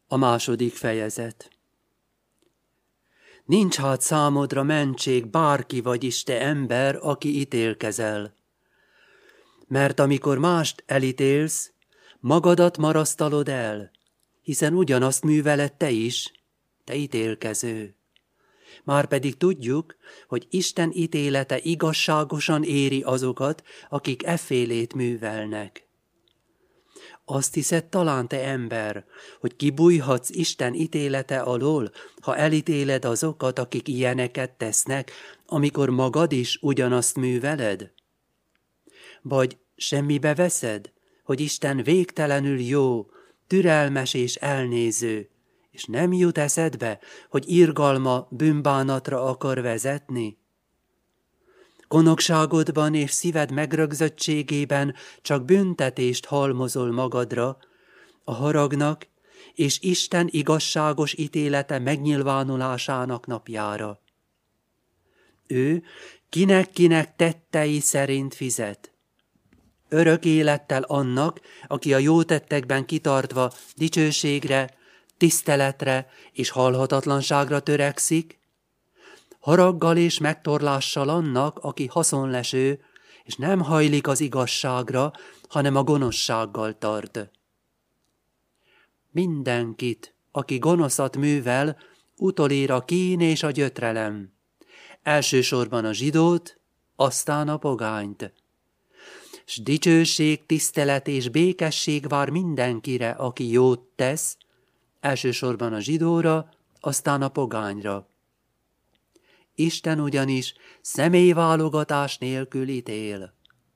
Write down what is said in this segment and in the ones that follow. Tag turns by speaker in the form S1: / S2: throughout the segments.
S1: A második fejezet. Nincs hát számodra mentség, bárki vagyis te ember, aki ítélkezel. Mert amikor mást elítélsz, magadat marasztalod el, hiszen ugyanazt műveled te is, te ítélkező. Márpedig tudjuk, hogy Isten ítélete igazságosan éri azokat, akik effélét művelnek. Azt hiszed talán, te ember, hogy kibújhatsz Isten ítélete alól, ha elítéled azokat, akik ilyeneket tesznek, amikor magad is ugyanazt műveled? Vagy semmibe veszed, hogy Isten végtelenül jó, türelmes és elnéző, és nem jut eszedbe, hogy irgalma bűnbánatra akar vezetni? Konokságodban és szíved megrögzöttségében csak büntetést halmozol magadra, a haragnak és Isten igazságos ítélete megnyilvánulásának napjára. Ő kinek-kinek tettei szerint fizet. Örök élettel annak, aki a jó tettekben kitartva dicsőségre, tiszteletre és halhatatlanságra törekszik, haraggal és megtorlással annak, aki haszonleső, és nem hajlik az igazságra, hanem a gonoszsággal tart. Mindenkit, aki gonoszat művel, utolér a kín és a gyötrelem. Elsősorban a zsidót, aztán a pogányt. S dicsőség, tisztelet és békesség vár mindenkire, aki jót tesz, elsősorban a zsidóra, aztán a pogányra. Isten ugyanis személyválogatás nélkül ítél.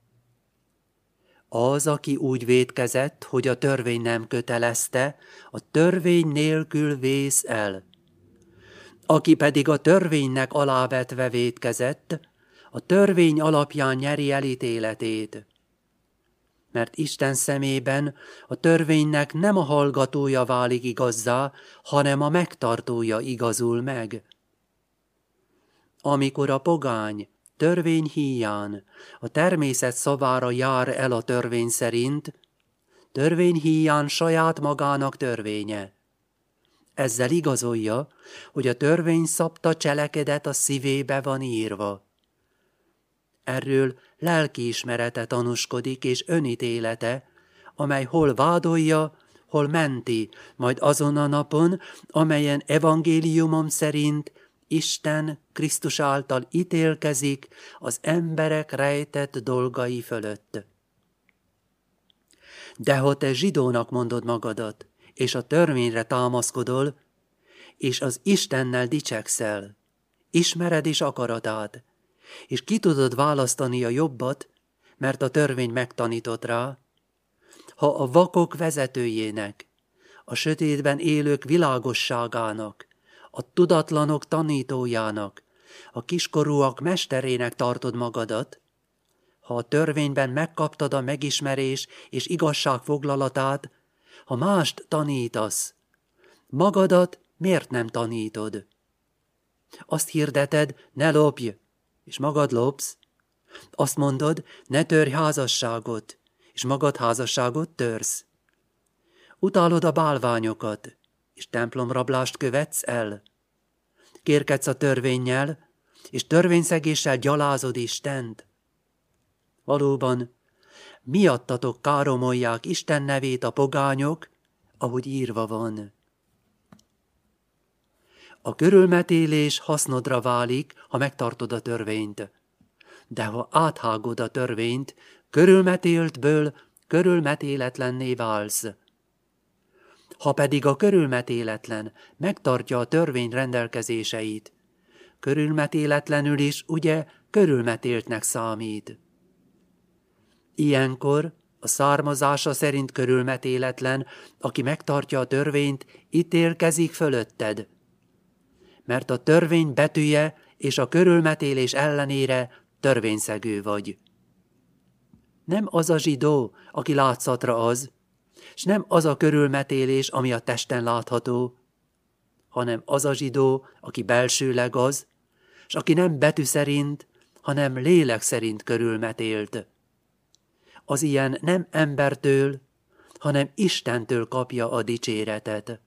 S1: Az, aki úgy vétkezett, hogy a törvény nem kötelezte, a törvény nélkül vész el. Aki pedig a törvénynek alávetve vétkezett, a törvény alapján nyeri el ítéletét. Mert Isten szemében a törvénynek nem a hallgatója válik igazzá, hanem a megtartója igazul meg. Amikor a pogány törvény híján a természet szavára jár el a törvény szerint, törvény híján saját magának törvénye. Ezzel igazolja, hogy a törvény szabta cselekedet a szívébe van írva. Erről lelkiismerete tanúskodik és önítélete, amely hol vádolja, hol menti, majd azon a napon, amelyen evangéliumom szerint Isten Krisztus által ítélkezik az emberek rejtett dolgai fölött. De ha te zsidónak mondod magadat, és a törvényre támaszkodol, és az Istennel dicsekszel, ismered is akaratát, és ki tudod választani a jobbat, mert a törvény megtanított rá, ha a vakok vezetőjének, a sötétben élők világosságának, a tudatlanok tanítójának, a kiskorúak mesterének tartod magadat, ha a törvényben megkaptad a megismerés és igazság foglalatát, ha mást tanítasz, magadat miért nem tanítod? Azt hirdeted, ne lopj, és magad lopsz. Azt mondod, ne törj házasságot, és magad házasságot törsz. Utálod a bálványokat, és templomrablást követsz el. Kérkedsz a törvénnyel, és törvényszegéssel gyalázod Istent. Valóban, miattatok káromolják Isten nevét a pogányok, ahogy írva van. A körülmetélés hasznodra válik, ha megtartod a törvényt. De ha áthágod a törvényt, körülmetéltből körülmetéletlenné válsz. Ha pedig a körülmetéletlen megtartja a törvény rendelkezéseit, körülmetéletlenül is ugye körülmetéltnek számít. Ilyenkor a származása szerint körülmetéletlen, aki megtartja a törvényt, ítélkezik fölötted. Mert a törvény betűje és a körülmetélés ellenére törvényszegő vagy. Nem az a zsidó, aki látszatra az, s nem az a körülmetélés, ami a testen látható, hanem az a zsidó, aki belsőleg az, s aki nem betű szerint, hanem lélek szerint körülmetélt. Az ilyen nem embertől, hanem Istentől kapja a dicséretet.